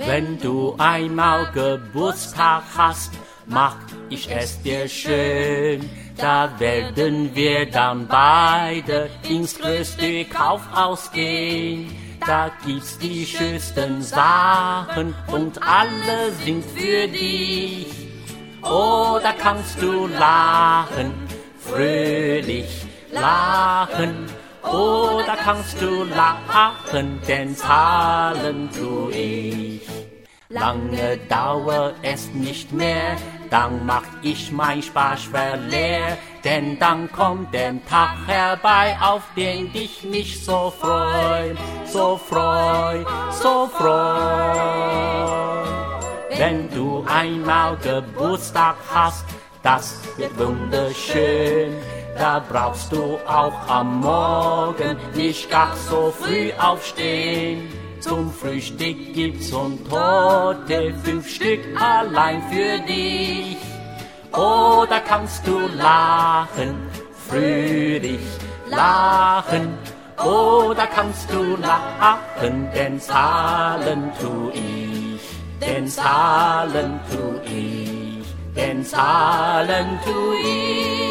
Wenn du einmal Geburtstag hast, mach ich es dir schön. Da werden wir dann beide ins größte Kaufhaus gehen. Da gibt's die schönsten Sachen und alle sind für dich. Oh, da kannst du lachen, fröhlich lachen. Oh, da kannst du lachen, denn zahlen tu ich. Lange dauert es nicht mehr, dann mach ich mein Sparschwein leer. Denn dann kommt der Tag herbei, auf den ich mich so freu, so freu, so freu. Wenn du einmal Geburtstag hast, das wird wunderschön. Da brauchst du auch am Morgen nicht gar so früh aufstehen. Zum Frühstück gibt's und Torte, 5 Stück allein für dich. Oh, da kannst du lachen, fröhlich lachen. Oh, da kannst du lachen, denn zahlen tu ich. Denn zahlen tu ich. Denn zahlen tu ich.